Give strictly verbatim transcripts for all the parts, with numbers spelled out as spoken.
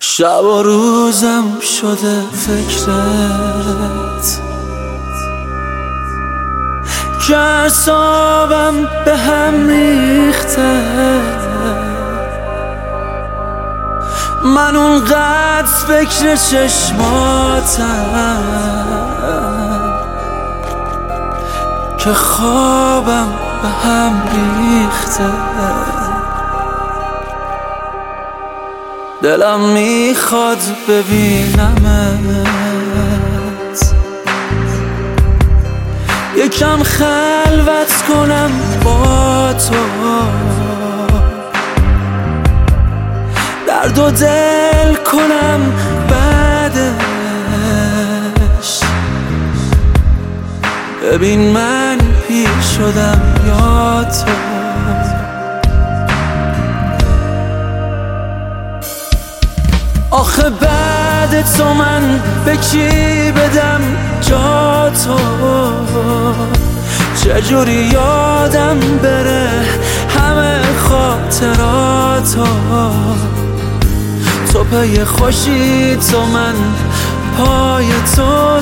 شب و روزم شده فکرت که اعصابم به هم ریخته. من اونقدر فکر چشماتم که خوابم به هم ریخته. دلم میخواد ببینمت، یکم خلوت کنم با تو، درد و دل کنم بعدش. ببین من پیر شدم یا تو. آخه بعد تو من به کی بدم جا تو؟ چجوری یادم بره همه خاطراتو؟ تو پی خوشی تو من پای تو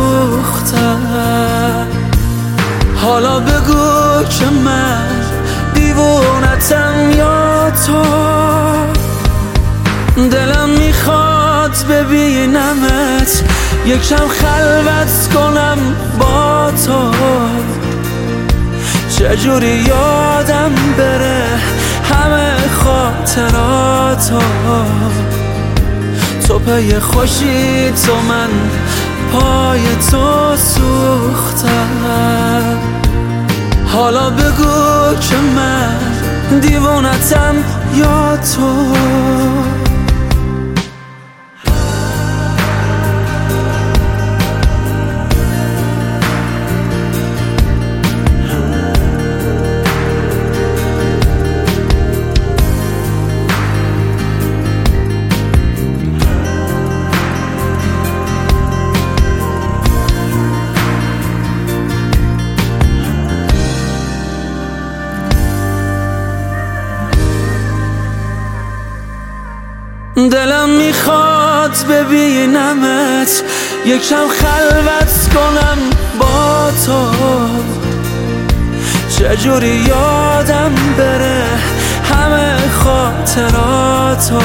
سوختم. حالا بگو که من دیوونتم یا تو؟ دلم میخواد ببینمت، یکم خلوت کنم با تو. چجوری یادم بره همه خاطراتو؟ تو پی خوشی تو من پای تو سوختم. حالا بگو که من دیوونتم یا تو؟ دلم میخواد ببینمت، یکم خلوت کنم با تو. چجوری یادم بره همه خاطراتو؟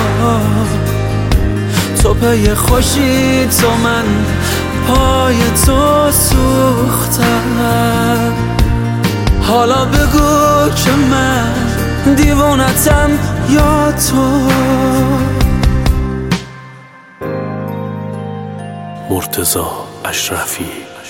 تو پی خوشی تو من پای تو سوختم. حالا بگو که من دیوونتم یا تو؟ مرتضی اشرفی.